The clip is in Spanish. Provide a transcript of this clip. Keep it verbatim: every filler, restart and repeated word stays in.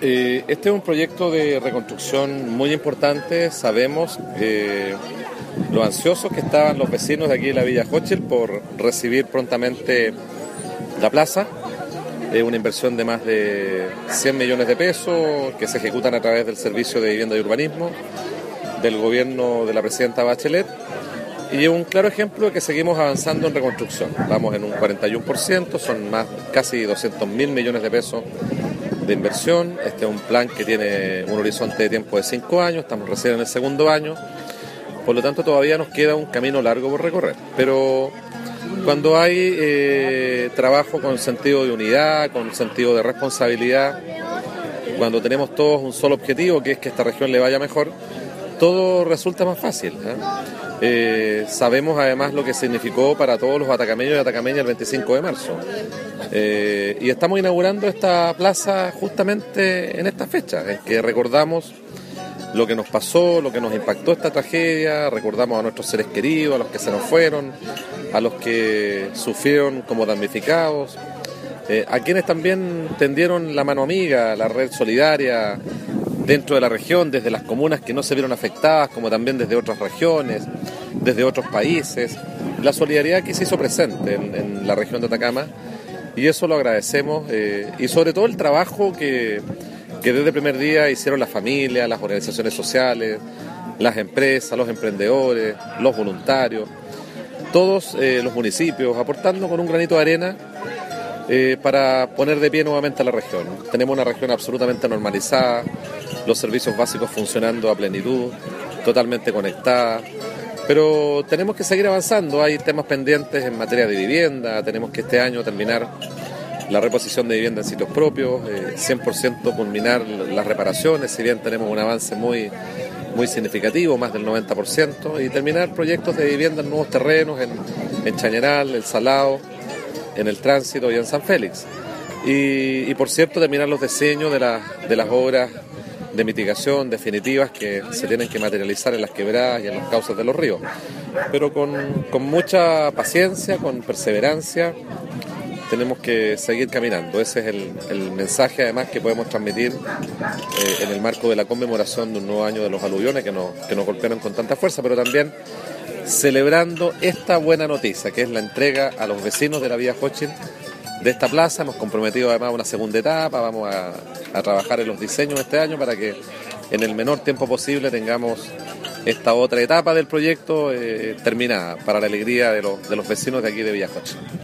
Eh, este es un proyecto de reconstrucción muy importante. Sabemos eh, lo ansiosos que estaban los vecinos de aquí de la Villa Hochschild por recibir prontamente la plaza. Es una inversión de más de cien millones de pesos que se ejecutan a través del Servicio de Vivienda y Urbanismo del gobierno de la presidenta Bachelet. Y es un claro ejemplo de que seguimos avanzando en reconstrucción. Vamos en un cuarenta y uno por ciento, son más casi doscientos mil millones de pesos de inversión. Este es un plan que tiene un horizonte de tiempo de cinco años, estamos recién en el segundo año, por lo tanto todavía nos queda un camino largo por recorrer. Pero cuando hay eh, trabajo con sentido de unidad, con sentido de responsabilidad, cuando tenemos todos un solo objetivo, que es que esta región le vaya mejor, todo resulta más fácil, ¿eh? Eh, sabemos además lo que significó para todos los atacameños y atacameñas el veinticinco de marzo. Eh, y estamos inaugurando esta plaza justamente en esta fecha, en que recordamos lo que nos pasó, lo que nos impactó esta tragedia, recordamos a nuestros seres queridos, a los que se nos fueron, a los que sufrieron como damnificados, eh, a quienes también tendieron la mano amiga, la red solidaria dentro de la región, desde las comunas que no se vieron afectadas, como también desde otras regiones, desde otros países, la solidaridad que se hizo presente en, en la región de Atacama, y eso lo agradecemos, eh, y sobre todo el trabajo que, que desde el primer día hicieron las familias, las organizaciones sociales, las empresas, los emprendedores, los voluntarios, todos eh, los municipios, aportando con un granito de arena eh, para poner de pie nuevamente a la región. Tenemos una región absolutamente normalizada, los servicios básicos funcionando a plenitud, totalmente conectada, pero tenemos que seguir avanzando. Hay temas pendientes en materia de vivienda, tenemos que este año terminar la reposición de vivienda en sitios propios, eh, cien por ciento culminar las reparaciones, si bien tenemos un avance muy, muy significativo, más del noventa por ciento, y terminar proyectos de vivienda en nuevos terrenos, en, en Chañaral, El Salado, en El Tránsito y en San Félix. Y, y por cierto, terminar los diseños de, la, de las obras de mitigación definitivas que se tienen que materializar en las quebradas y en los cauces de los ríos. Pero con, con mucha paciencia, con perseverancia, tenemos que seguir caminando. Ese es el, el mensaje además que podemos transmitir eh, en el marco de la conmemoración de un nuevo año de los aluviones que nos, que nos golpearon con tanta fuerza, pero también celebrando esta buena noticia, que es la entrega a los vecinos de la Villa Hochschild de esta plaza. Hemos comprometido además a una segunda etapa, vamos a, a trabajar en los diseños este año para que en el menor tiempo posible tengamos esta otra etapa del proyecto eh, terminada, para la alegría de los, de los vecinos de aquí de Villa Hochschild.